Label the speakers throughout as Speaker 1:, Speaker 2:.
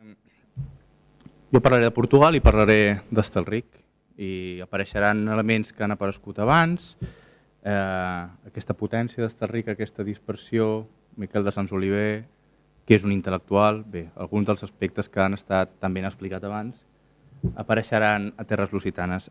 Speaker 1: Jo parlaré de Portugal i parlaré d'Hostalric i apareixeran elements que han aparegut abans, aquesta potència d'Hostalric, aquesta dispersió, Miquel de Sants Oliver, que és un intel·lectual, bé, alguns dels aspectes que han estat tan ben explicat abans apareixeran a Terres Lusitanes.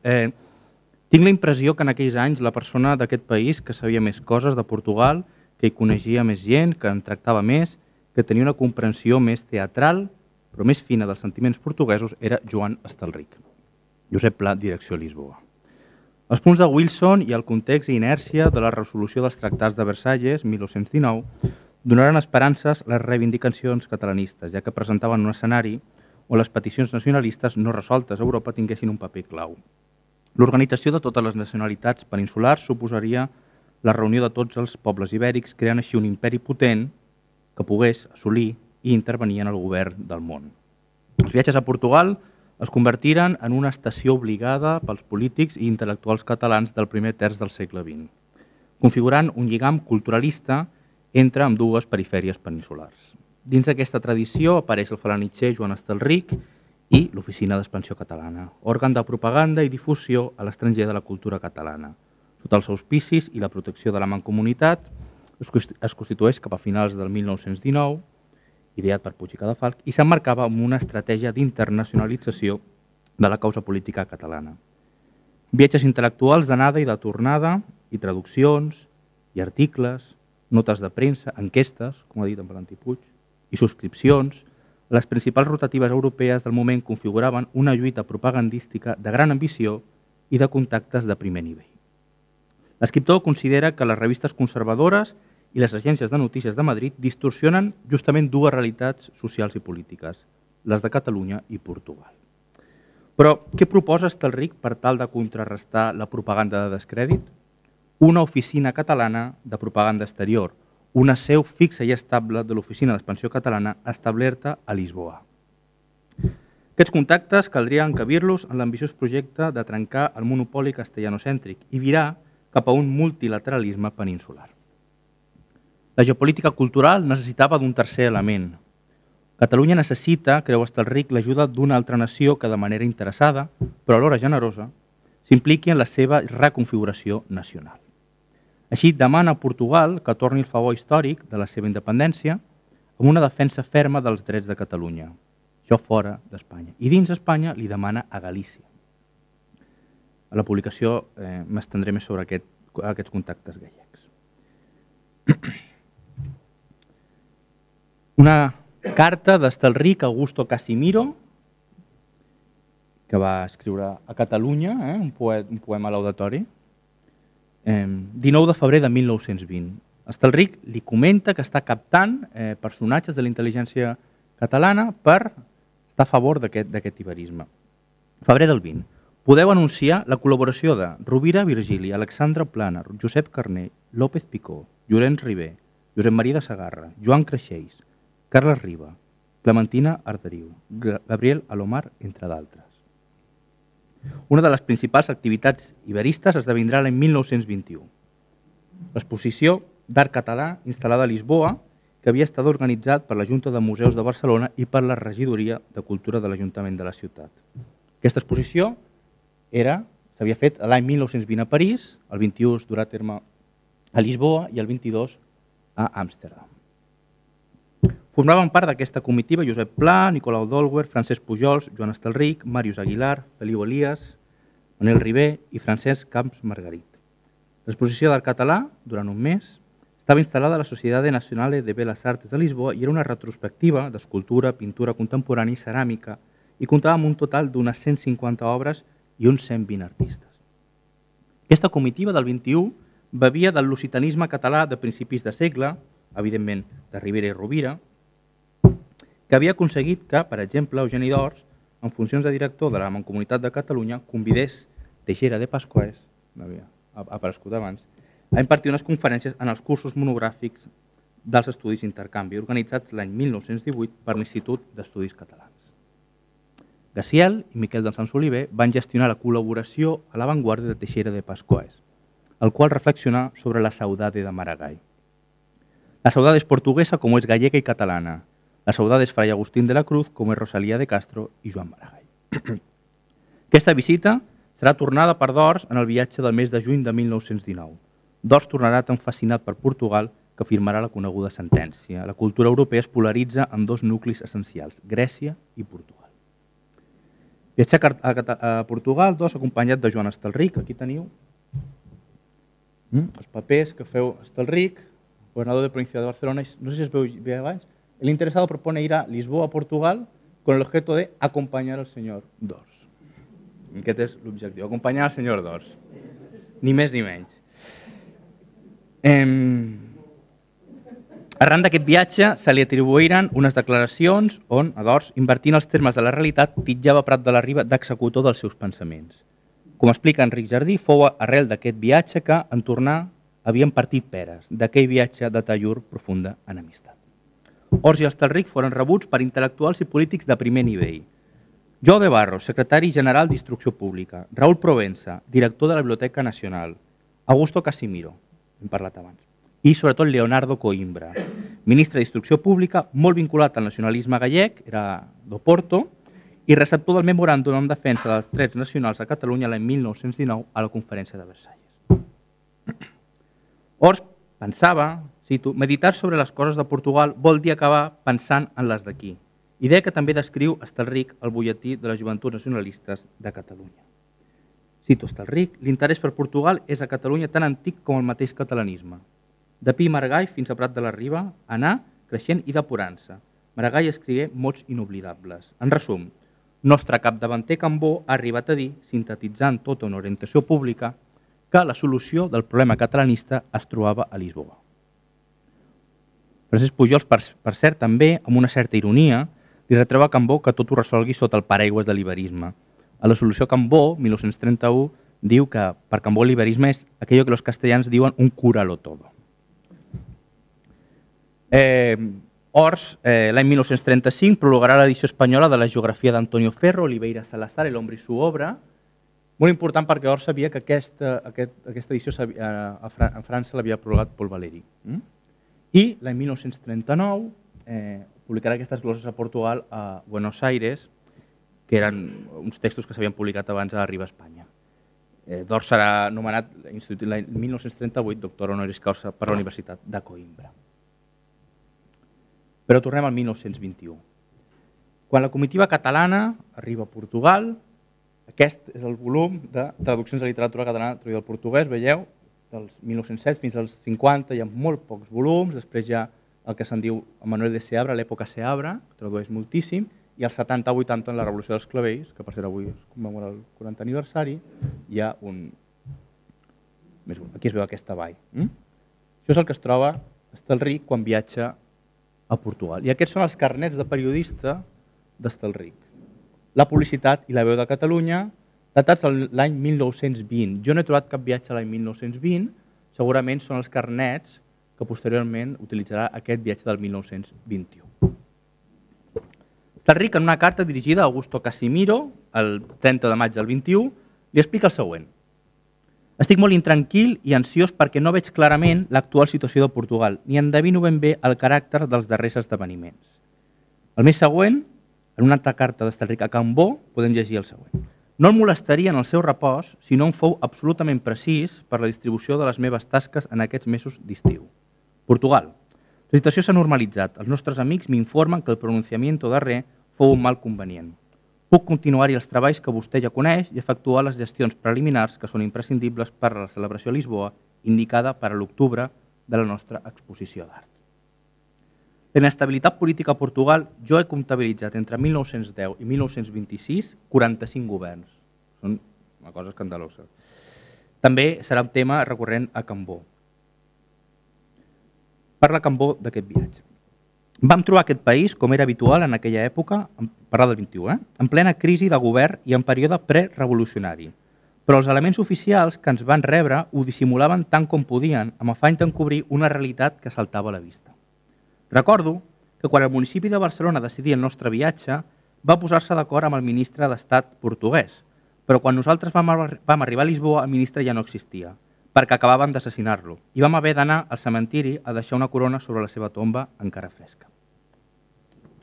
Speaker 1: Tinc la impressió que en aquells anys la persona d'aquest país que sabia més coses de Portugal, que hi coneixia més gent, que en tractava més, que tenia una comprensió més teatral, però més fina dels sentiments portuguesos, era Joan Hostalric. Josep Pla, direcció Lisboa. Els punts de Wilson i el context i inèrcia de la resolució dels tractats de Versalles, 1919, donaren esperances a les reivindicacions catalanistes, ja que presentaven un escenari on les peticions nacionalistes no resoltes a Europa tinguessin un paper clau. L'organització de totes les nacionalitats peninsulars suposaria la reunió de tots els pobles ibèrics, creant així un imperi potent que pogués assolir i intervenir en el govern del món. Els viatges a Portugal es convertiren en una estació obligada pels polítics i intel·lectuals catalans del primer terç del segle XX, configurant un lligam culturalista entre ambdues perifèries peninsulars. Dins d'aquesta tradició apareix el falanitxer Joan Hostalric i l'Oficina d'Expansió Catalana, òrgan de propaganda i difusió a l'estranger de la cultura catalana. Sota els auspicis i la protecció de la Mancomunitat, es constitueix cap a finals del 1919, ideat per Puig i Cadafalch, i s'emmarcava amb una estratègia d'internacionalització de la causa política catalana. Viatges intel·lectuals d'anada i de tornada, i traduccions, i articles, notes de premsa, enquestes, com ha dit en Valentí Puig, i subscripcions. Les principals rotatives europees del moment configuraven una lluita propagandística de gran ambició i de contactes de primer nivell. L'escriptor considera que les revistes conservadores i les agències de notícies de Madrid distorsionen justament dues realitats socials i polítiques, les de Catalunya i Portugal. Però què proposa Hostalric per tal de contrarrestar la propaganda de descrèdit? Una oficina catalana de propaganda exterior, una seu fixa i estable de l'Oficina d'Expansió Catalana establerta a Lisboa. Aquests contactes caldria encabir-los en l'ambiciós projecte de trencar el monopoli castellanocèntric i virar cap a un multilateralisme peninsular. La geopolítica cultural necessitava d'un tercer element. Catalunya necessita, creu Hostalric, l'ajuda d'una altra nació que de manera interessada, però alhora generosa, s'impliqui en la seva reconfiguració nacional. Així demana a Portugal que torni el favor històric de la seva independència amb una defensa ferma dels drets de Catalunya, això fora d'Espanya. I dins Espanya li demana a Galícia. A la publicació m'estendré més sobre aquests contactes gallecs. Una carta d'Hostalric a Augusto Casimiro, que va escriure a Catalunya, un poema laudatori, 19 de febrer de 1920. Hostalric li comenta que està captant personatges de la intel·ligència catalana per estar a favor d'aquest iberisme. Febrer del 20. Podeu anunciar la col·laboració de Rovira Virgili, Alexandre Plana, Josep Carner, López Picó, Llorenç Ribé, Josep Maria de Sagarra, Joan Creixells, Carles Riba, Clementina Arderiu, Gabriel Alomar, entre d'altres. Una de les principals activitats iberistes esdevindrà l'any 1921. L'exposició d'art català instal·lada a Lisboa, que havia estat organitzat per la Junta de Museus de Barcelona i per la Regidoria de Cultura de l'Ajuntament de la ciutat. Aquesta exposició s'havia fet l'any 1920 a París, el 21 es durà a terme a Lisboa i el 22 a Amsterdam. Formaven part d'aquesta comitiva Josep Pla, Nicolau d'Olwer, Francesc Pujols, Joan Hostalric, Màrius Aguilar, Feliu Elias, Manel Ribé i Francesc Camps Margarit. L'exposició d'art català, durant un mes, estava instal·lada a la Sociedad Nacional de Belas Artes de Lisboa i era una retrospectiva d'escultura, pintura contemporània i ceràmica i comptava amb un total d'unes 150 obres i uns 120 artistes. Aquesta comitiva del 21 bevia del lusitanisme català de principis de segle, evidentment de Ribera i Rovira, que havia aconseguit que, per exemple, Eugeni d'Ors, en funcions de director de la Mancomunitat de Catalunya, convidés Teixera de Pasquès, havia aparegut abans, a impartir unes conferències en els cursos monogràfics dels estudis d'intercanvi, organitzats l'any 1918 per l'Institut d'Estudis Catalans. Gaciel i Miquel de Sants Oliver van gestionar la col·laboració a l'avantguàrdia de Teixera de Pasquès, el qual reflexionà sobre la saudade de Maragall. La saudade és portuguesa com és gallega i catalana. La saudade és Fray Agustín de la Cruz, com és Rosalía de Castro i Joan Maragall. Aquesta visita serà tornada per Dors en el viatge del mes de juny de 1919. Dors tornarà tan fascinat per Portugal que firmarà la coneguda sentència. La cultura europea es polaritza en dos nuclis essencials, Grècia i Portugal. Viatjar a Portugal, Dors acompanyat de Joan Estelric, aquí teniu els papers que feu Estelric, gobernador de provincia de Barcelona, no sé si es veu bé abans. El interesado propone ir a Lisboa, Portugal, con el objeto de acompañar al señor Dors. Aquest és l'objectiu, acompanyar al senyor Dors. Ni més ni menys. Arran d'aquest viatge se li atribuïren unes declaracions on, a Dors, invertint els termes de la realitat, titjava Prat de la Riba d'executor dels seus pensaments. Com explica Enric Jardí, fou arrel d'aquest viatge que, en tornar, havien partit peres, d'aquell viatge de tallur profunda enemistat. Ors i Estelric foren rebuts per intel·lectuals i polítics de primer nivell. Joao de Barros, secretari general d'Instrucció Pública, Raúl Provença, director de la Biblioteca Nacional, Augusto Casimiro, hem parlat abans, i sobretot Leonardo Coimbra, ministre d'Instrucció Pública, molt vinculat al nacionalisme gallec, era d'Oporto, i receptor del memoràndum en defensa dels drets nacionals a Catalunya l'any 1919 a la Conferència de Versalles. Ors pensava, cito, meditar sobre les coses de Portugal vol dir acabar pensant en les d'aquí, idea que també descriu Estelric al butlletí de les Joventuts Nacionalistes de Catalunya. Cito Estelric, l'interès per Portugal és a Catalunya tan antic com el mateix catalanisme. De Pi i Maragall fins a Prat de la Riba, anar creixent i depurant-se. Maragall escrigué mots inoblidables. En resum, nostre capdavanter Cambó ha arribat a dir, sintetitzant tota una orientació pública, que la solució del problema catalanista es trobava a Lisboa. Francesc Pujols, per cert, també, amb una certa ironia, li retreu a Cambó que tot ho resolgui sota el paraigües de l'iberisme. A la solució Cambó, 1931, diu que per Cambó l'iberisme és aquello que els castellans diuen un cúralo todo. Ors, l'any 1935, prologarà l'edició espanyola de la geografia d'Antonio Ferro, Oliveira Salazar, El hombre y su obra. Molt important perquè Ors sabia que aquesta edició a França l'havia prologat Paul Valéry. I l'any 1939 publicarà aquestes glosses a Portugal a Buenos Aires, que eren uns textos que s'havien publicat abans a Arriba a Espanya. Dors serà nomenat l'any 1938 doctor honoris causa per la Universitat de Coimbra. Però tornem al 1921. Quan la comitiva catalana arriba a Portugal, aquest és el volum de traduccions de literatura catalana traduïda al portuguès, veieu, dels 1907 fins als 50 hi ha molt pocs volums, després hi ha el que se'n diu Manuel de Seabra, l'època Seabra, que tradueix moltíssim, i als 70-80 en la Revolució dels Clavells, que per cert avui es commemora el 40 aniversari, hi ha un... Aquí es veu aquesta vall. Això és el que es troba Estelric quan viatja a Portugal. I aquests són els carnets de periodista d'Estelric. La publicitat i la veu de Catalunya, datats l'any 1920. Jo no he trobat cap viatge l'any 1920, segurament són els carnets que posteriorment utilitzarà aquest viatge del 1921. Estelric, en una carta dirigida a Augusto Casimiro, el 30 de maig del 21, li explica el següent. Estic molt intranquil i ansiós perquè no veig clarament l'actual situació de Portugal, ni endevino ben bé el caràcter dels darrers esdeveniments. El mes següent, en una altra carta d'Estelric a Cambó, podem llegir el següent. No el molestaria en el seu repòs si no em fou absolutament precís per la distribució de les meves tasques en aquests mesos d'estiu. Portugal. La situació s'ha normalitzat. Els nostres amics m'informen que el pronunciamiento darrer fou un mal convenient. Puc continuar-hi els treballs que vostè ja coneix i efectuar les gestions preliminars que són imprescindibles per a la celebració a Lisboa, indicada per a l'octubre de la nostra exposició d'art. La inestabilitat política a Portugal, jo he comptabilitzat entre 1910 i 1926 45 governs. Són una cosa escandalosa. També serà un tema recurrent a Cambó. Parla Cambó d'aquest viatge. Vam trobar aquest país, com era habitual en aquella època, parlar del 21, en plena crisi de govern i en període prerevolucionari. Però els elements oficials que ens van rebre ho dissimulaven tant com podien, amb afany d'encobrir una realitat que saltava a la vista. Recordo que quan el municipi de Barcelona decidia el nostre viatge, va posar-se d'acord amb el ministre d'Estat portuguès, però quan nosaltres vam arribar a Lisboa, el ministre ja no existia, perquè acabaven d'assassinar-lo, i vam haver d'anar al cementiri a deixar una corona sobre la seva tomba encara fresca.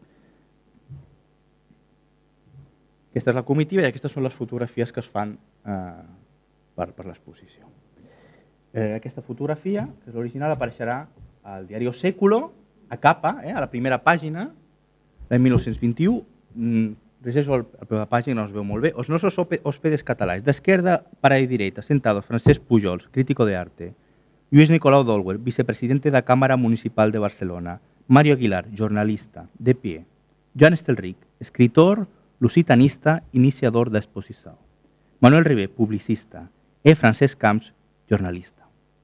Speaker 1: Aquesta és la comitiva i aquestes són les fotografies que es fan per l'exposició. Aquesta fotografia, que és l'original, apareixerà al diari Século, a capa, a la primera pàgina, l'any 1921, llegeixo al peu de pàgina, no es veu molt bé. Os nosos hóspedes catalans, d'esquerda para a direita, sentados Francesc Pujols, crítico de arte, Lluís Nicolau d'Olwer, vicepresidente da Cámara Municipal de Barcelona, Mario Aguilar, jornalista, de pie, Joan Estelric, escritor, lusitanista, iniciador d'exposició, Manuel Ribé, publicista, e Francesc Camps, jornalista.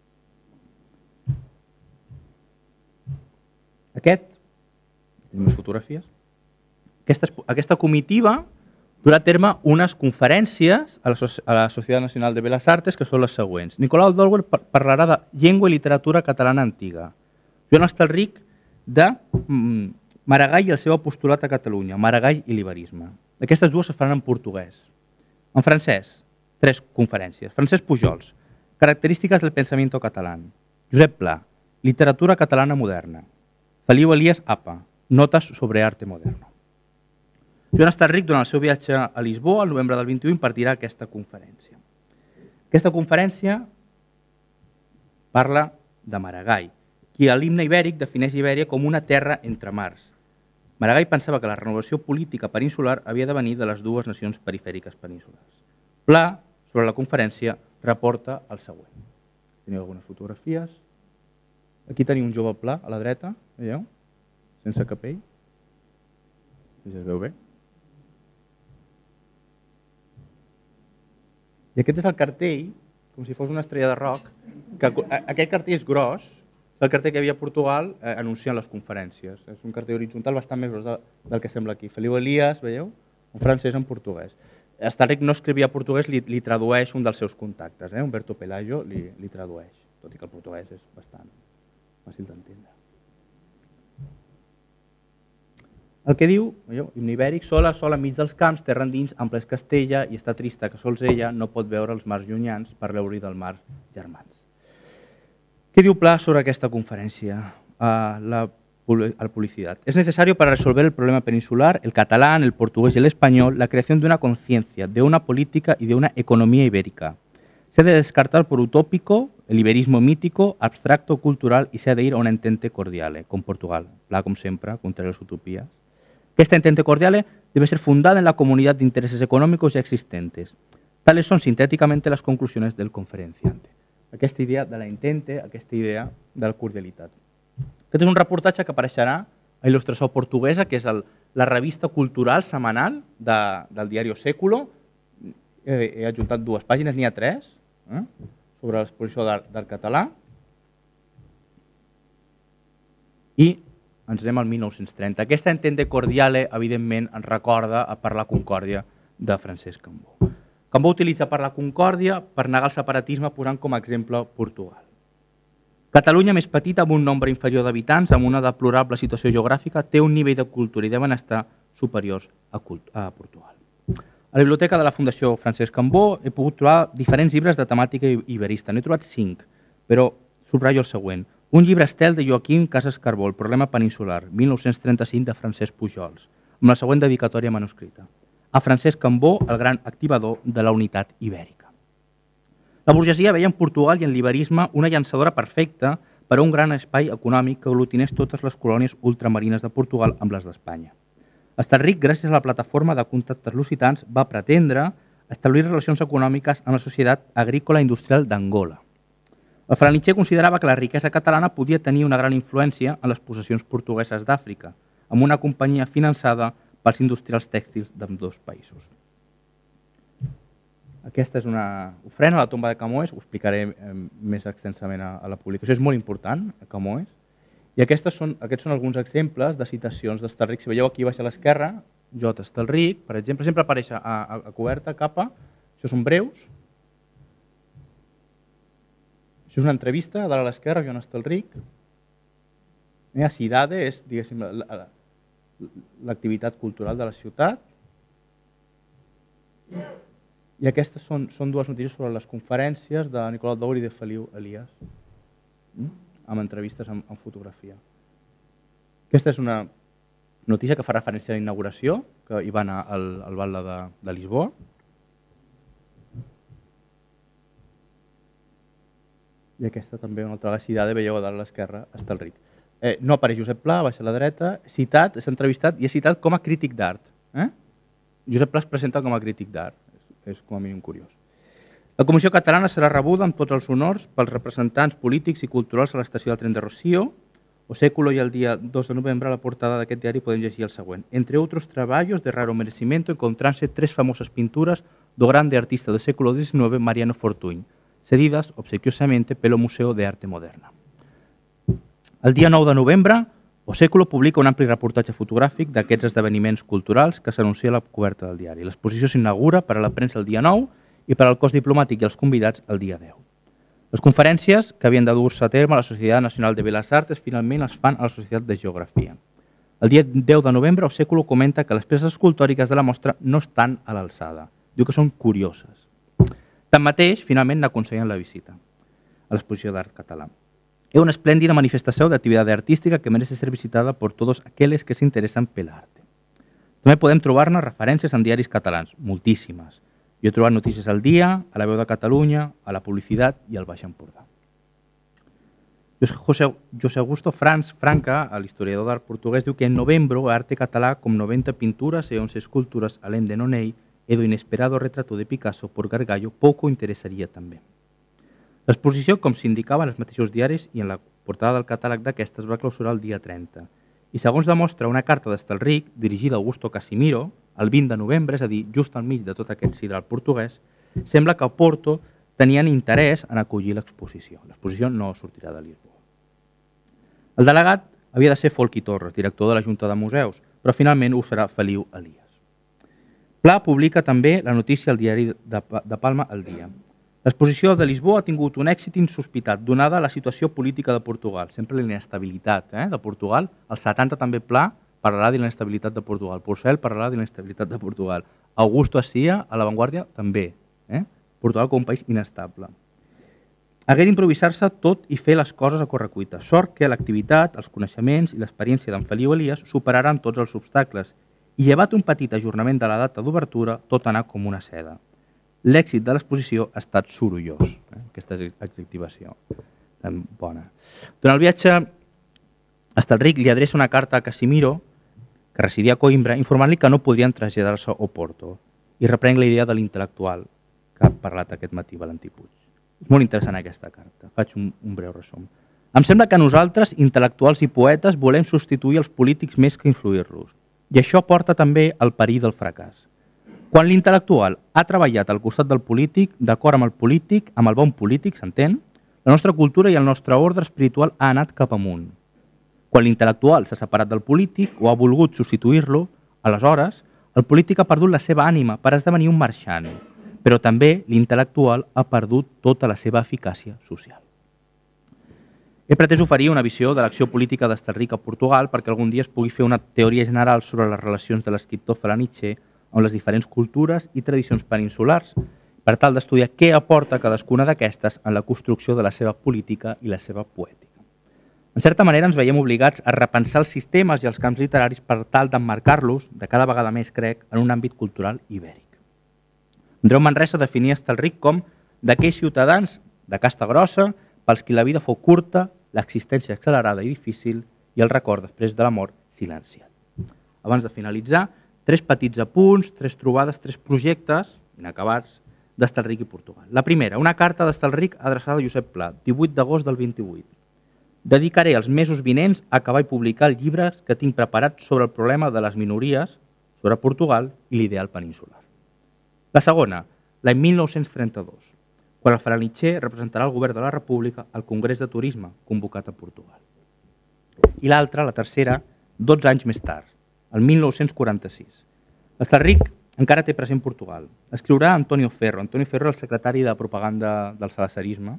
Speaker 1: Tenim les fotografies. Aquesta comitiva durà a terme unes conferències a la Societat Nacional de Belles Arts, que són les següents. Nicolau d'Olwer parlarà de llengua i literatura catalana antiga. Joan Estelric de Maragall i el seu apostolat a Catalunya, Maragall i l'iberisme. Aquestes dues es faran en portuguès. En francès, 3 conferències. Francesc Pujols, característiques del pensamiento catalán. Josep Pla, literatura catalana moderna. Feliu Elias Apa, notes sobre arte moderno. Joan Estelric, durant el seu viatge a Lisboa, al novembre del 21, impartirà aquesta conferència. Aquesta conferència parla de Maragall, qui a l'himne ibèric defineix Ibèria com una terra entre mars. Maragall pensava que la renovació política peninsular havia de venir de les dues nacions perifèriques peninsulars. Pla, sobre la conferència, reporta el següent. Teniu algunes fotografies. Aquí teniu un jove Pla, a la dreta, veieu? Sense capell. Si es veu bé. I aquest és el cartell, com si fos una estrella de rock, que aquest cartell és gros, és el cartell que hi havia a Portugal anunciant les conferències. És un cartell horitzontal bastant més gros del que sembla aquí. Feliu Elias, veieu? En francès, en portuguès. Estelric no escrivia portuguès, li tradueix un dels seus contactes, Humberto Pelayo li tradueix, tot i que el portuguès és bastant fàcil d'entendre. El que diu, himne ibèric, sola enmig dels camps, terra endins, ample és Castella, i està trista que sols ella no pot veure els mars llunyans per l'euri del mar germans. Què diu Pla sobre aquesta conferència? La publicidad. Es necesario para resolver el problema peninsular, el catalán, el portugués y el español, la creación de una conciencia, de una política y de una economía ibérica. Se ha de descartar por utópico el iberismo mítico, abstracto, cultural y se ha de ir a un entente cordiale, con Portugal. Pla, com sempre, contra les utopies. Esta entente cordiale debe ser fundada en la comunidad de intereses económicos ya existentes. Tales son sintéticamente las conclusiones del conferenciante. Aquesta idea de la entente, aquesta idea de la cordialitat. Aquest és un reportatge que apareixerà a Il·lustració Portuguesa, que és la revista cultural setmanal del diari Século. He adjuntat 2 pàgines, n'hi ha 3, sobre l'exposició d'art català. I ens anem al 1930. Aquesta entente cordiale, evidentment, ens recorda a parlar concòrdia de Francesc Cambó. Cambó utilitza parlar concòrdia per negar el separatisme posant com a exemple Portugal. Catalunya, més petita, amb un nombre inferior d'habitants, amb una deplorable situació geogràfica, té un nivell de cultura i de benestar superiors a Portugal. A la biblioteca de la Fundació Francesc Cambó he pogut trobar diferents llibres de temàtica iberista. N'he trobat 5, però subratllo el següent. Un llibre estel de Joaquim Casas Carbó, El problema peninsular, 1935, de Francesc Pujols, amb la següent dedicatòria manuscrita. A Francesc Cambó, el gran activador de la unitat ibèrica. La burgesia veia en Portugal i en l'iberisme una llançadora perfecta per a un gran espai econòmic que aglutinés totes les colònies ultramarines de Portugal amb les d'Espanya. Estelric, gràcies a la plataforma de contactes lusitans, va pretendre establir relacions econòmiques amb la societat agrícola i industrial d'Angola. El Franitxer considerava que la riquesa catalana podia tenir una gran influència en les possessions portugueses d'Àfrica, amb una companyia finançada pels industrials tèxtils d'ambdós països. Aquesta és una ofrena a la tomba de Camões, ho explicaré més extensament a la publicació. És molt important, a Camões. I aquests són alguns exemples de citacions d'Estelric. Si veieu aquí baix a l'esquerra, J. Estelric, per exemple, sempre apareix a coberta, a capa. Això són breus. Això és una entrevista, a dalt a l'esquerra, Joan Estelric. A Cidade és, diguéssim, l'activitat cultural de la ciutat. I aquestes són 2 notícies sobre les conferències de Nicolau d'Olwer i de Feliu Elias, amb entrevistes en fotografia. Aquesta és una notícia que fa referència a la inauguració, que hi va anar al Batlle de Lisboa. I aquesta també, una altra vegada, veieu a dalt a l'esquerra, Hostalric. No apareix Josep Pla, baixa a la dreta, citat, és entrevistat i és citat com a crític d'art. Josep Pla es presenta com a crític d'art, és com a mínim curiós. La Comissió Catalana serà rebuda amb tots els honors pels representants polítics i culturals a l'estació del tren de Rocío. O Século i el dia 2 de novembre a la portada d'aquest diari podem llegir el següent. Entre outros traballos de raro merecimiento encontranse tres famosas pinturas do grande artista do século XIX Mariano Fortuny, cedidas obsequiosamente pelo Museo de Arte Moderna. El dia 9 de novembre, O Século publica un ampli reportatge fotogràfic d'aquests esdeveniments culturals que s'anuncia a la coberta del diari. L'exposició s'inaugura per a la premsa el dia 9 i per al cos diplomàtic i els convidats el dia 10. Les conferències que havien de dur-se a terme a la Societat Nacional de Belles Arts finalment es fan a la Societat de Geografia. El dia 10 de novembre, O Século comenta que les peces escultòriques de la mostra no estan a l'alçada. Diu que són curioses. Tanmateix, finalment n'aconsellen la visita a l'exposició d'art català. Es una esplèndida manifestació d'activitat artística que merece ser visitada per tots aquells que s'interessen per l'art. També podem trobar-ne referències en diaris catalans, moltíssimes. Jo he trobat notícies al Dia, a la Veu de Catalunya, a la Publicitat i al Baix Empordà. José Augusto Franca, l'historiador d'art portuguès, diu que en novembro o arte catalá con 90 pinturas e 11 esculturas, alén de Nonell, e do inesperado retrato de Picasso por Gargallo, pouco interesaria també. L'exposició, com s'indicava en els mateixos diaris i en la portada del catàleg d'aquestes, va clausurar el dia 30. I segons demostra una carta d'Hostalric, dirigida a Augusto Casimiro, el 20 de novembre, és a dir, just al mig de tot aquest sidral portuguès, sembla que a Porto tenien interès en acollir l'exposició. L'exposició no sortirà de Lisboa. El delegat havia de ser Folqui Torres, director de la Junta de Museus, però finalment ho serà Feliu Elias. Pla publica també la notícia al diari de Palma El Dia. L'exposició de Lisboa ha tingut un èxit insospitat, donada la situació política de Portugal. Sempre la inestabilitat de Portugal. El 70 també Pla parlarà de la inestabilitat de Portugal. Porcel parlarà de la inestabilitat de Portugal. Augusto Assia, a La Vanguardia, també. Portugal com un país inestable. Hagué d'improvisar-se tot i fer les coses a correcuita. Sort que l'activitat, els coneixements i l'experiència d'en Feliu Elias superaran tots els obstacles i llevat un petit ajornament de la data d'obertura, tot anà com una seda. L'èxit de l'exposició ha estat sorollós, aquesta adjectivació tan bona. Durant el viatge, Hostalric li adreça una carta a Casimiro, que residia a Coimbra, informant-li que no podrien traslladar-se a Oporto, i reprenc la idea de l'intel·lectual que ha parlat aquest matí Valentí Puig. És molt interessant aquesta carta, faig un breu resum. Em sembla que nosaltres, intel·lectuals i poetes, volem substituir els polítics més que influir-los, i això porta també al perill del fracàs. Quan l'intel·lectual ha treballat al costat del polític, d'acord amb el polític, amb el bon polític, s'entén, la nostra cultura i el nostre ordre espiritual ha anat cap amunt. Quan l'intel·lectual s'ha separat del polític o ha volgut substituir-lo, aleshores, el polític ha perdut la seva ànima per esdevenir un marxant, però també l'intel·lectual ha perdut tota la seva eficàcia social. He pretès oferir una visió de l'acció política d'Hostalric a Portugal perquè algun dia es pugui fer una teoria general sobre les relacions de l'escriptor Falanitxer amb les diferents cultures i tradicions peninsulars, per tal d'estudiar què aporta cadascuna d'aquestes en la construcció de la seva política i la seva poètica. En certa manera ens veiem obligats a repensar els sistemes i els camps literaris per tal d'emmarcar-los, de cada vegada més crec, en un àmbit cultural ibèric. Andreu Manresa definia Hostalric com d'aquells ciutadans de casta grossa pels qui la vida fou curta, l'existència accelerada i difícil i el record després de la mort silenciat. Abans de finalitzar, 3 petits apunts, 3 trobades, 3 projectes inacabats d'Hostalric i Portugal. La primera, una carta d'Hostalric adreçada a Josep Pla, 18 d'agost del 28. Dedicaré els mesos vinents a acabar i publicar els llibres que tinc preparats sobre el problema de les minories, sobre Portugal i l'ideal peninsular. La segona, l'any 1932, quan el Falanitxer representarà el govern de la República al Congrés de Turisme convocat a Portugal. I l'altra, la tercera, 12 anys més tard, el 1946. Hostalric encara té present Portugal. Escriurà Antonio Ferro. Antonio Ferro, el secretari de propaganda del salazarisme,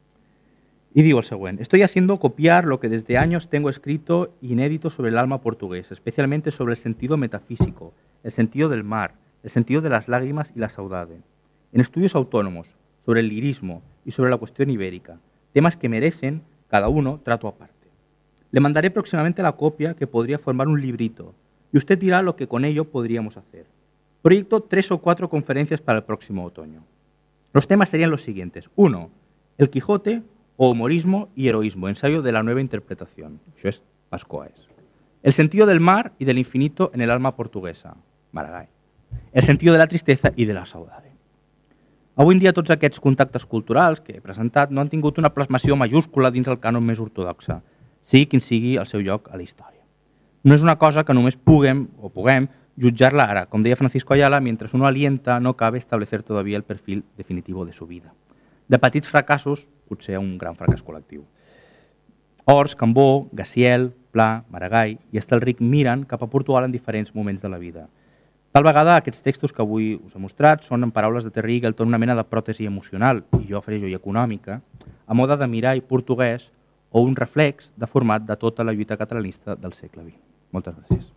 Speaker 1: y digo el següent. Estoy haciendo copiar lo que desde años tengo escrito inédito sobre el alma portuguesa, especialmente sobre el sentido metafísico, el sentido del mar, el sentido de las lágrimas y la saudade. En estudios autónomos, sobre el lirismo y sobre la cuestión ibérica, temas que merecen, cada uno, trato aparte. Le mandaré próximamente la copia que podría formar un librito, y usted dirá lo que con ello podríamos hacer. Proyecto 3 o 4 conferencias para el próximo otoño. Los temas serían los siguientes. 1. El Quijote o humorismo y heroísmo, ensayo de la nueva interpretación. Això és Pascoaes. El sentido del mar y del infinito en el alma portuguesa, Maragall. El sentido de la tristeza y de la saudade. Avui en dia tots aquests contactes culturals que he presentat no han tingut una plasmació majúscula dins el cànon més ortodoxe, sigui quin sigui el seu lloc a la història. No és una cosa que només puguem jutjar-la ara. Com deia Francisco Ayala, mientras uno alienta no cabe establecer todavía el perfil definitivo de su vida. De petits fracassos, potser un gran fracàs col·lectiu. Ors, Cambó, Gaciel, Pla, Maragall i Estelric miren cap a Portugal en diferents moments de la vida. Tal vegada aquests textos que avui us he mostrat són, en paraules de Terry Eagleton, una mena de pròtesi emocional, i jo afegeixo i econòmica, a moda de mirall portuguès o un reflex deformat de tota la lluita catalanista del segle XX. Moltes gràcies.